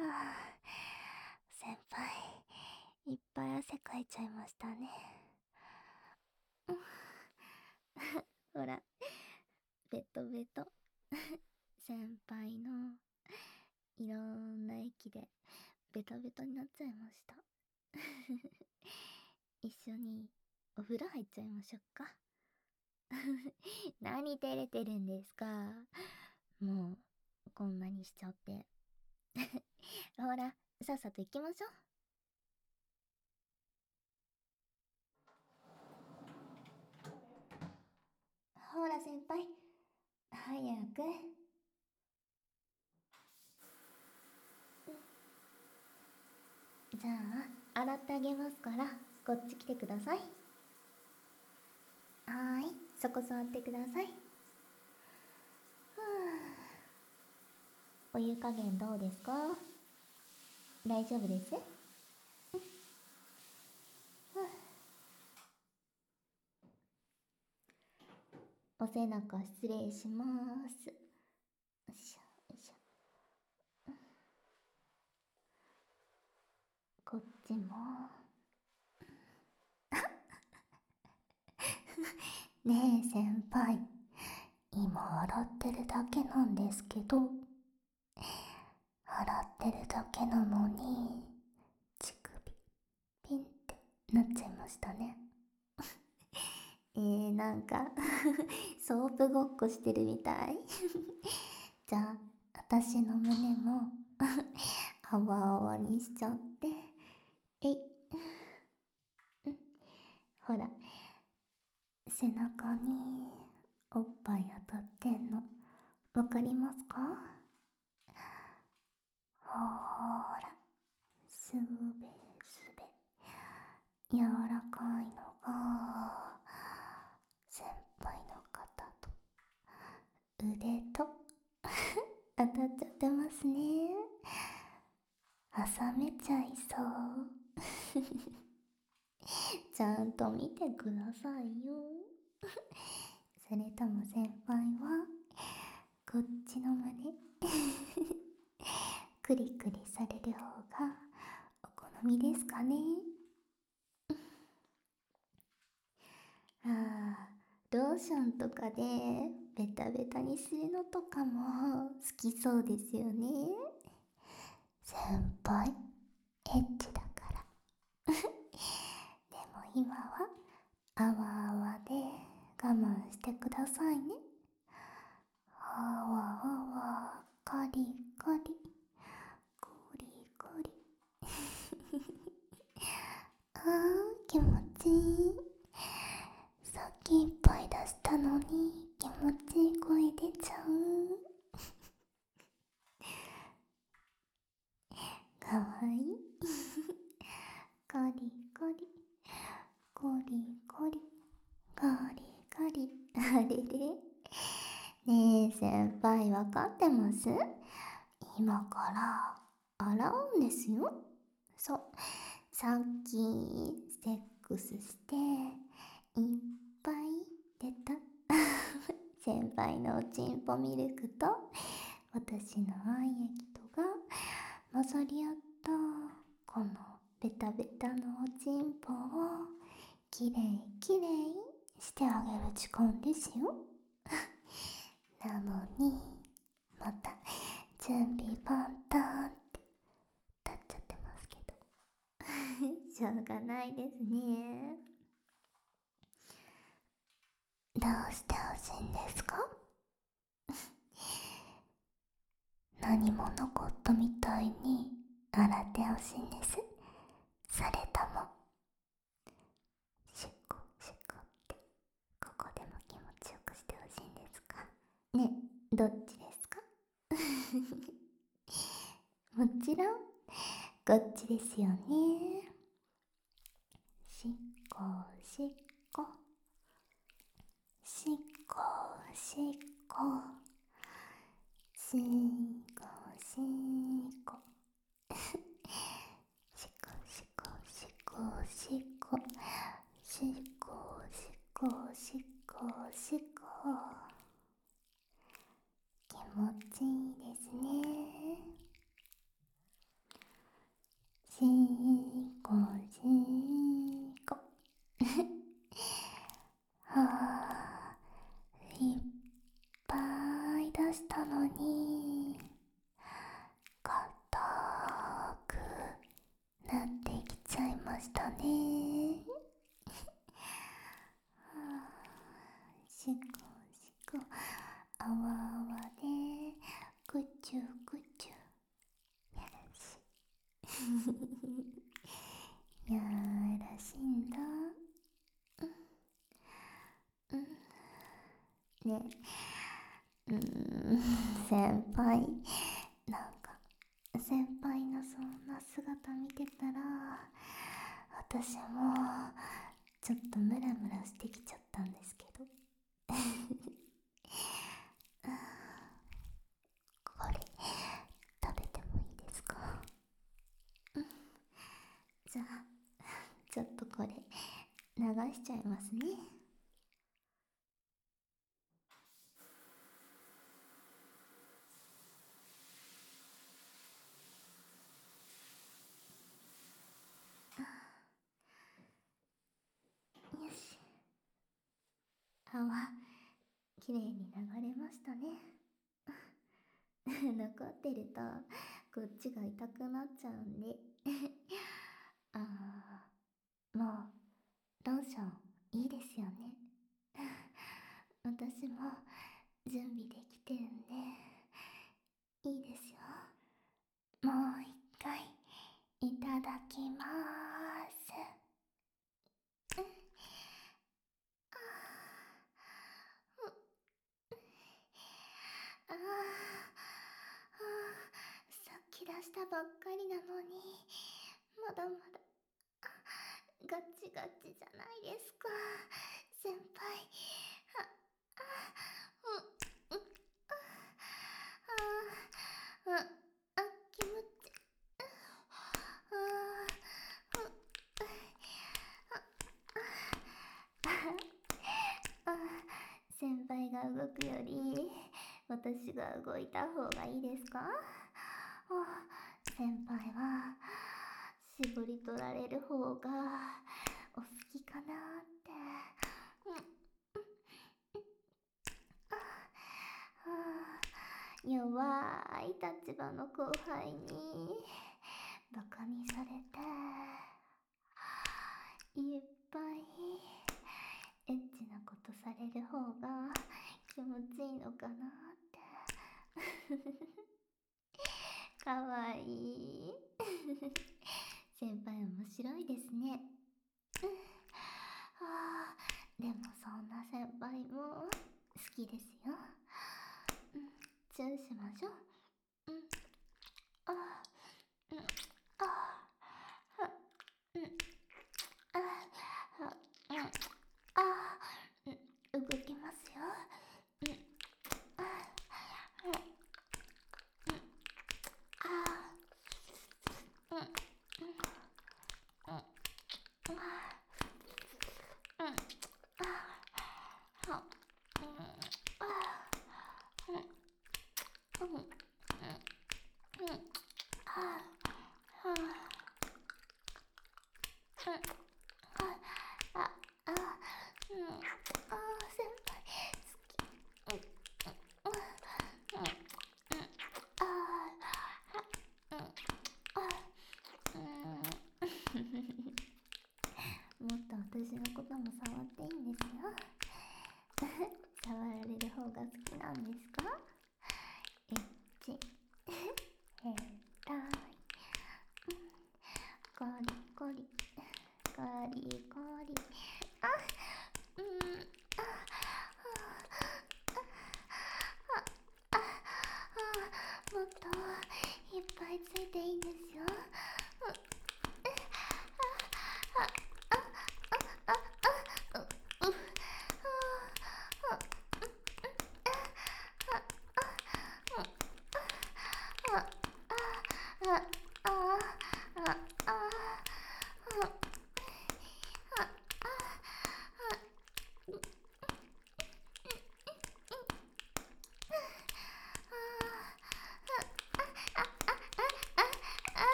先輩、いっぱい汗かいちゃいましたね。ほら、ベトベト。先輩のいろんな液でベトベトになっちゃいました。一緒にお風呂入っちゃいましょうか。何照れてるんですか。もうこんなにしちゃって。ほら、さっさと行きましょう。ほら先輩、早く。じゃあ洗ってあげますから、こっち来てください。はーい、そこ座ってください。お湯加減どうですか。大丈夫です。お背中失礼します。よいしょよいしょ。こっちも。ねえ先輩、今洗ってるだけなんですけど。洗ってるだけなのに乳首ピンってなっちゃいましたね。なんかソープごっこしてるみたい。じゃあ私の胸もあわあわにしちゃって。えい、ほら、背中におっぱい当たってんのわかりますか。ほーら、すべすべ柔らかいのが先輩の肩と腕と当たっちゃってますね。挟めちゃいそう。ちゃんと見てくださいよ。それとも先輩はこっちの胸クリクリされる方がお好みですかね。あー、ローションとかでベタベタにするのとかも好きそうですよね。先輩エッチだから。でも今はあわあわで我慢してくださいね。あわあわ、カリカリ、コリコリ。あー、気持ちいい。さっきいっぱい出したのに気持ちいい声出ちゃう。かわいい。カリカリ、コリコリ、カリカリ。あれれ。ねえ先輩、わかってます？今から洗うんですよ。そう、さっきセックスしていっぱい出た先輩のおちんぽミルクと私の愛液とが混ざり合ったこのベタベタのおちんぽをきれいきれいしてあげる時間ですよ。なのにまた準備万端って立っちゃってますけど。しょうがないですね。どうしてほしいんですか？何も残ったみたいに洗ってほしいんです。それともシュコシュコってここでも気持ちよくしてほしいんですか？ね、どっちですか？もちろんこっちですよね。しっこしっこ、しっこしっこ、しっこしっこ、しっこしっこしっこしっこ、しっこしっこしっこしっこ。気持ちいいですね。 出したのに硬くなってきちゃいましたね。しこしこあわあわでぐちゅぐちゅやらしいやらしいんだ。ね先輩、なんか先輩のそんな姿見てたら私もちょっとムラムラしてきちゃったんですけどこれ食べてもいいですか？じゃあちょっとこれ流しちゃいますね。よし、泡きれいに流れましたね。残ってるとこっちが痛くなっちゃうんでもうローションいいですよね。私も準備できてるんでいいですよ。もう一回いただきまーす。あーさっき出したばっかりなのにまだまだガチガチじゃないですか先輩。うんうん気持ち先輩が動くより私が動いた方がいいですか？先輩は絞り取られる方がお好きかなって。弱い立場の後輩にバカにされていっぱいエッチなことされる方が気持ちいいのかなってかわいい先輩面白いですね。でもそんな先輩も好きですよ。チューしましょう。あうんあうん動きますよ。先輩もっと私のことも触っていいんですよ。触られる方が好きなんですか？エッチ変態コリコリコリコリもっといっぱいついていいんですよ。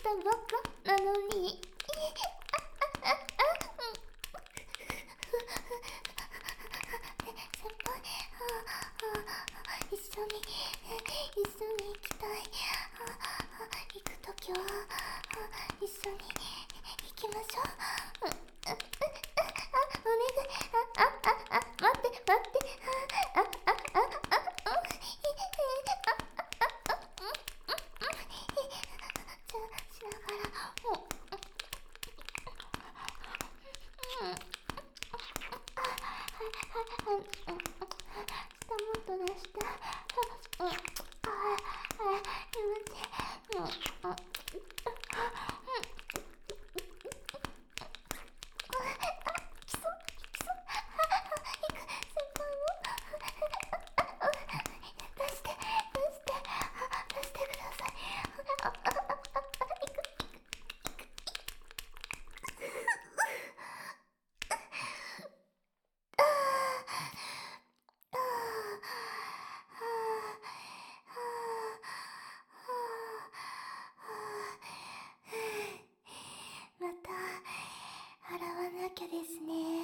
たばっかなのに。先輩、一緒に行きたい。行くときは一緒に行きましょう。お願い。待って。じゃあしながら、下もっと出して。気持ちいい。基礎。行く。先輩も出してください。また洗わなきゃですね。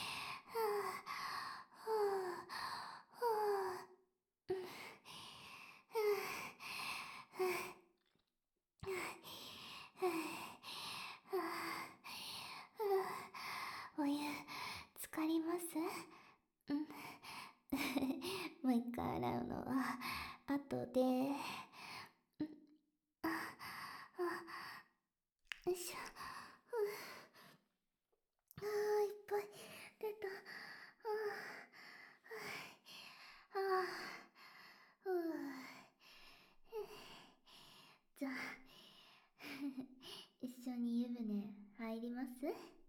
お湯浸かります？もう一回洗うのは後で。よいしょ。いっぱい出た。じゃあ一緒に湯船入ります？